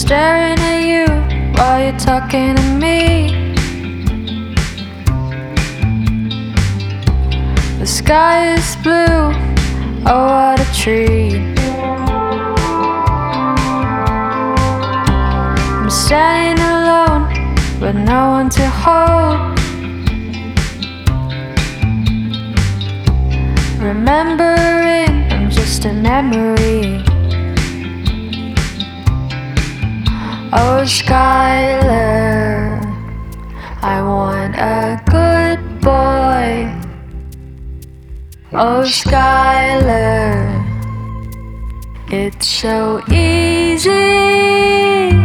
staring at you while you're talking to me. The sky is blue, oh what a treat. I'm standing alone with no one to hold. Remembering I'm just a memory. Oh Skylar, I want a good boy. Oh Skylar, it's so easy.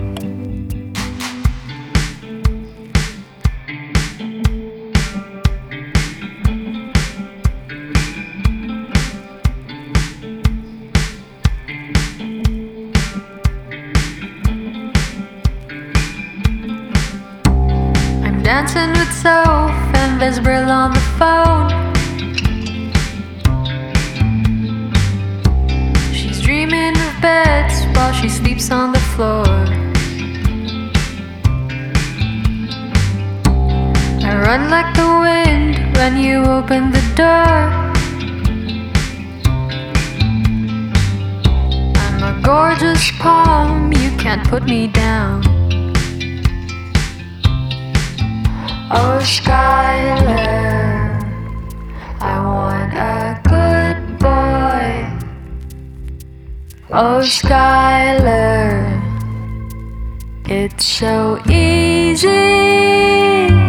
I'm dancing with Soph and Vesbril on the phone. She's dreaming of beds while she sleeps on the floor. I run like the wind when you open the door. I'm a gorgeous palm, you can't put me down. Oh Skylar, I want a good boy. Oh Skylar, it's so easy.